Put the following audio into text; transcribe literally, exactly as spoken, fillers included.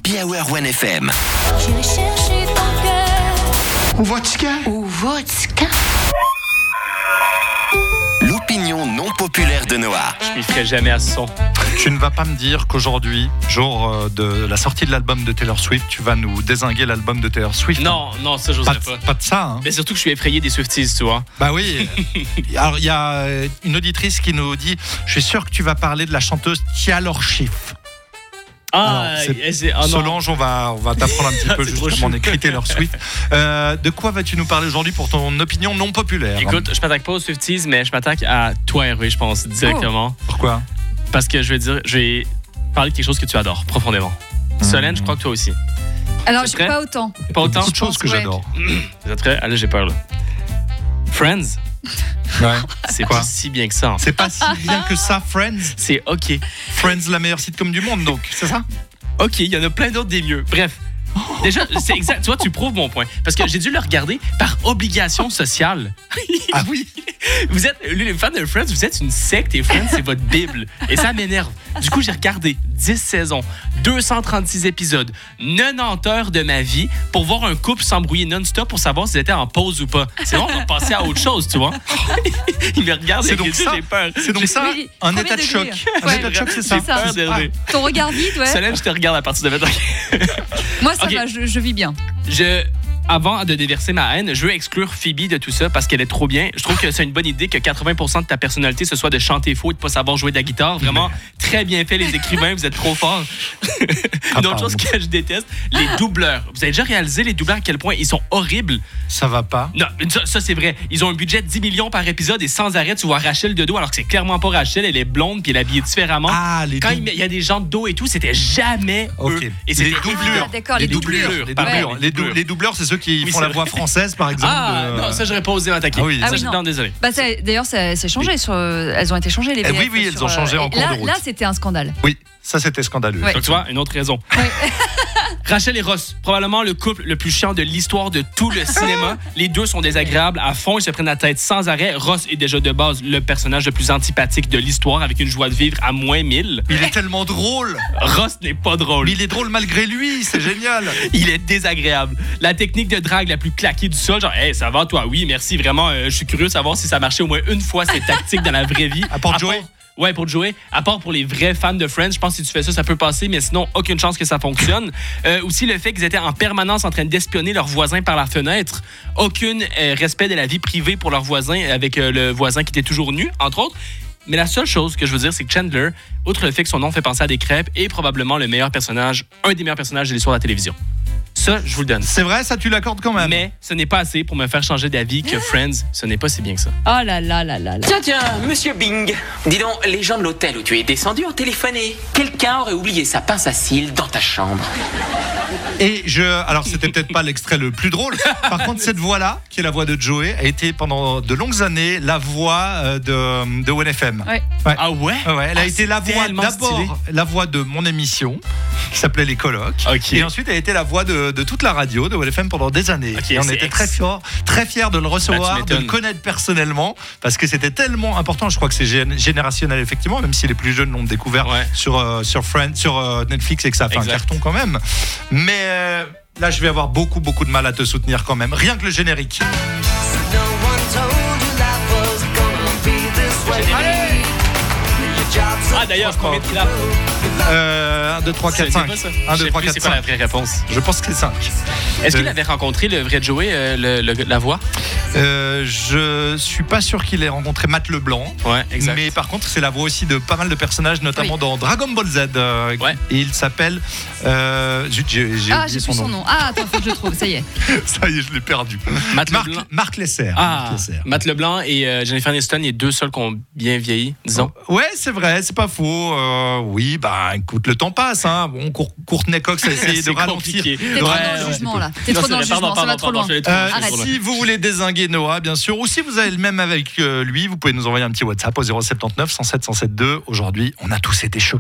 Happy Hour One F M. J'irai chercher ton cœur. Ou vodka. Ou vodka. L'opinion non populaire de Noah. Je m'y ferai jamais à ce son. Tu ne vas pas me dire qu'aujourd'hui, jour de la sortie de l'album de Taylor Swift, tu vas nous dézinguer l'album de Taylor Swift. Non, non, ça, Pas j'oserais de, pas. pas de ça, hein. Mais surtout que je suis effrayé des Swifties, tu vois. Bah oui. Alors, il y a une auditrice qui nous dit « Je suis sûr que tu vas parler de la chanteuse Taylor Swift. » Ah, Alors, c'est- et c'est- ah non. Solange, on va, on va t'apprendre un petit peu C'est trop justement chou. on écrit Taylor Swift. Euh, de quoi vas-tu nous parler aujourd'hui pour ton opinion non populaire? Écoute, je m'attaque pas aux Swifties, mais je m'attaque à toi, Hervé, je pense, directement. Pourquoi? Parce que je vais dire, je vais parler de quelque chose que tu adores profondément. Solène, je crois que toi aussi. Alors, C'est je prêt? pas autant. Pas autant? Beaucoup de choses que ouais. j'adore. Vous êtes prêts? Allez, j'ai peur, là. Friends, Ouais. c'est Quoi? pas si bien que ça. en fait. C'est pas si bien que ça, Friends. C'est OK. Friends, la meilleure sitcom du monde, donc, c'est ça? OK, il y en a plein d'autres des mieux. Bref. Déjà, c'est exact. Tu vois, tu prouves mon point. Parce que j'ai dû le regarder par obligation sociale. Ah oui? Vous êtes, les fans de Friends, vous êtes une secte et Friends, c'est votre Bible. Et ça m'énerve. Du coup, j'ai regardé dix saisons, deux cent trente-six épisodes, quatre-vingt-dix heures de ma vie pour voir un couple s'embrouiller non-stop pour savoir s'ils étaient en pause ou pas. C'est bon, on va passer à autre chose, tu vois. Il me regarde C'est et donc j'ai ça. peur. C'est donc J'ai- ça, Oui, un premier état de degré. choc. Un Ouais. état de choc, c'est ça. J'ai peur ça. d'Hervé. Ton regard vide, ouais. Solène, je te regarde à partir de maintenant. Moi, ça Ok. va, je, je vis bien. Je, avant de déverser ma haine, je veux exclure Phoebe de tout ça parce qu'elle est trop bien. Je trouve que c'est une bonne idée que quatre-vingts pour cent de ta personnalité, ce soit de chanter faux et de pas savoir jouer de la guitare. Vraiment, très bien fait, les écrivains, vous êtes trop forts. Une autre chose que je déteste, les doubleurs. Vous avez déjà réalisé les doubleurs à quel point ils sont horribles? Ça va pas. Non, ça, ça, c'est vrai. Ils ont un budget de dix millions par épisode et sans arrêt, tu vois Rachel de dos alors que c'est clairement pas Rachel. Elle est blonde puis elle est habillée différemment. Ah, les Quand il doubles. met- il y a des gens de dos et tout, c'était jamais Ok. eux. Et Les c'était doublures. Ah, d'accord, les, Les doublures. doublures. Les Pardon, doublures, les les, dou- doublures. les doubleurs, c'est ceux qui Oui, font c'est la vrai. voix française, par exemple. Ah, de- non, ça, j'aurais pas osé m'attaquer. Ah oui, ça, Ah oui, je- non. non, désolé. Bah, ça- d'ailleurs, ça- c'est changé. Sur, elles ont été changées, les Eh V F. oui, oui, elles sur, ont changé en et cours là, de route. Là, c'était un scandale. Oui, ça c'était scandaleux. Ouais. Donc, tu vois, une autre raison. Ouais. Rachel et Ross, probablement le couple le plus chiant de l'histoire de tout le cinéma. Les deux sont désagréables à fond, ils se prennent la tête sans arrêt. Ross est déjà de base le personnage le plus antipathique de l'histoire avec une joie de vivre à moins mille. Il est tellement drôle. Ross n'est pas drôle. Mais il est drôle malgré lui, c'est génial. Il est désagréable. La technique de drague la plus claquée du sol, genre, hey, ça va toi? Oui, merci, vraiment. euh, je suis curieux de savoir si ça marchait au moins une fois, ces tactiques dans la vraie vie. À part Joey? Ouais, pour Joey. À part pour les vrais fans de Friends, je pense que si tu fais ça, ça peut passer, mais sinon, aucune chance que ça fonctionne. Euh, aussi, le fait qu'ils étaient en permanence en train d'espionner leurs voisins par la fenêtre. Aucun euh, respect de la vie privée pour leurs voisins, avec euh, le voisin qui était toujours nu, entre autres. Mais la seule chose que je veux dire, c'est que Chandler, outre le fait que son nom fait penser à des crêpes, est probablement le meilleur personnage, un des meilleurs personnages de l'histoire de la télévision. Ça, je vous le donne. C'est vrai, ça tu l'accordes quand même. Mais ce n'est pas assez pour me faire changer d'avis que Friends, ce n'est pas si bien que ça. Oh là là là là là. Tiens, tiens, monsieur Bing. Dis donc, les gens de l'hôtel où tu es descendu ont téléphoné. Quelqu'un aurait oublié sa pince à cils dans ta chambre. Et je, alors c'était peut-être pas l'extrait le plus drôle. Par contre, cette voix-là, qui est la voix de Joey, a été pendant de longues années la voix euh, de de One F M. Ouais. Ouais. Ah ouais? Ouais, ouais, elle a Ah, été c'est la voix tellement d'abord stylé. la voix de mon émission qui s'appelait Les Colocs. Ok. Et ensuite elle a été la voix de, de toute la radio de One F M pendant des années. Ok, et on c'est était ex- très fiers, très fiers de le Bah, recevoir, tu de le m'étonnes. connaître personnellement, parce que c'était tellement important. Je crois que c'est gén- générationnel effectivement, même si les plus jeunes l'ont découvert Ouais. sur euh, sur Friends, sur euh, Netflix et que ça a fait Exact. un carton quand même. Mais euh, là, je vais avoir beaucoup beaucoup de mal à te soutenir quand même. Rien que le générique. Ah d'ailleurs, combien de kilos? Euh, un, deux, trois, quatre, C'est cinq. pas ça. un, Je deux, sais trois, plus quatre, c'est quoi la cinq. vraie réponse. Je pense que c'est cinq. Est-ce qu'il Euh, avait rencontré le vrai Joey, euh, le- le- la voix? Euh, je suis pas sûr qu'il ait rencontré Matt Leblanc. Ouais, exact. Mais par contre, c'est la voix aussi de pas mal de personnages, notamment Oui. dans Dragon Ball Z. euh, Ouais. Et il s'appelle. Euh, zut, j'ai j'ai Ah, oublié j'ai plus son nom. Ah, attends, faut que je le trouve, ça y est. Ça y est, je l'ai perdu. Matt Marc, Leblanc. Marc Lesser. Ah, Marc Lesser. Matt Leblanc et euh, Jennifer Aniston, les deux seuls qui ont bien vieilli, disons. Ouais, c'est vrai, c'est pas faux. Euh, oui, bah écoute, le temps passe. Hein. Bon, Cour- Courtney Cox a essayé de C'est ralentir. compliqué. T'es Ouais, trop ouais, dans le ouais. jugement, là. T'es Non, trop c'est dans le vrai, pardon, jugement, ça va pardon, trop pardon, loin. je vais trop Euh, loin, je vais trop loin. si vous voulez dézinguer Noah, bien sûr, ou si vous avez le même avec euh, lui, vous pouvez nous envoyer un petit WhatsApp au zéro sept neuf, cent sept, cent sept deux. Aujourd'hui, on a tous été choqués.